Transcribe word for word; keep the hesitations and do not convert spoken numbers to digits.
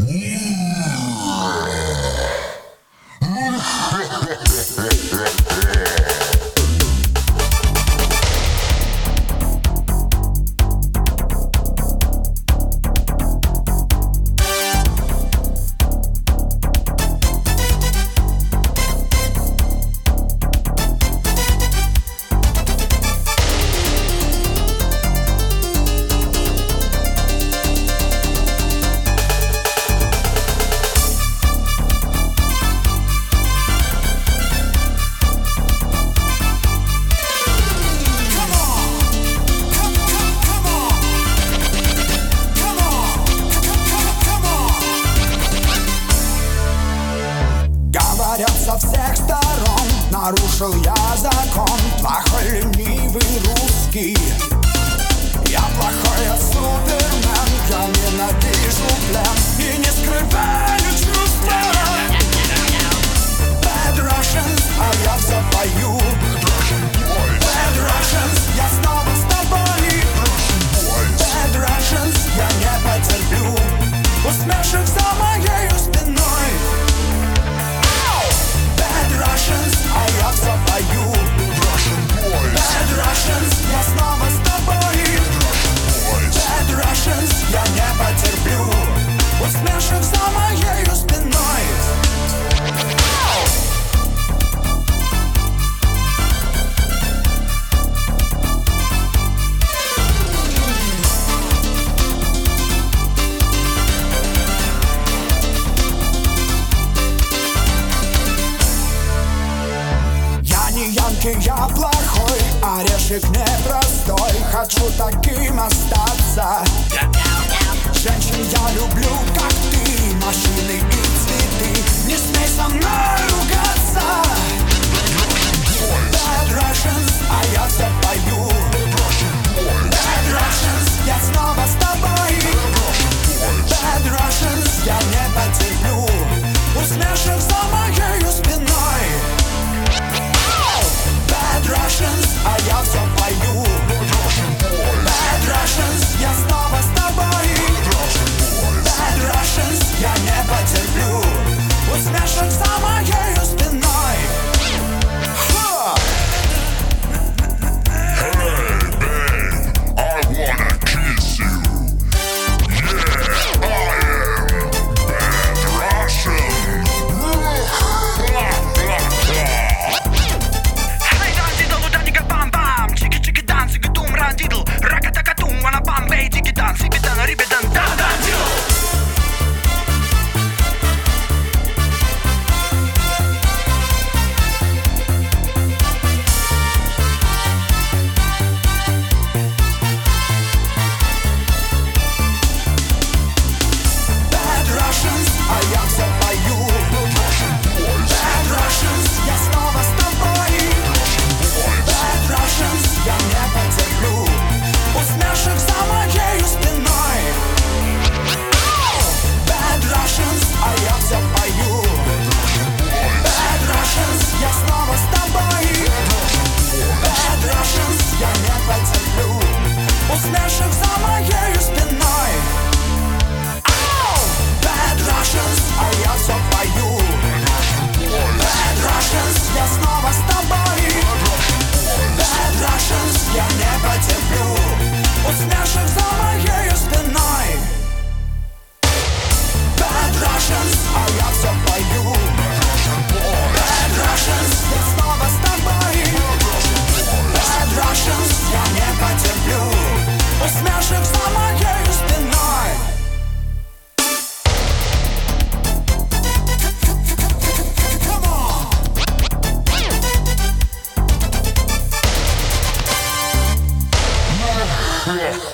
Со всех сторон нарушил я закон, плохой ленивый русский. Я плохой, я супермен, я ненавижу плен и не скрываю чувства. Bad Russians, а я все пою. Bad Russians, я снова с тобой. Bad Russians, я не потерплю усмешек за моей спиной. Russians, а я все пою. Bad Russians, я снова с тобой. Bad Russians, я не потерплю усмешек за моей спиной. Я плохой, орешек непростой. Хочу таким остаться. Женщин я люблю, как ты, машины и цветы. Не смей со мной ругаться. Bad Russians, а я все пою. Bad Russians, я снова с тобой. Bad Russians, я не потерплю усмешек за моей спиной. Bad Russians, а я все пою. Bad Russians, я снова с тобой. Bad Russians, я не потерплю усмешек за моей спиной. Ха! Hey babe, I wanna kiss you. Yeah, I am Bad Russian. Yeah.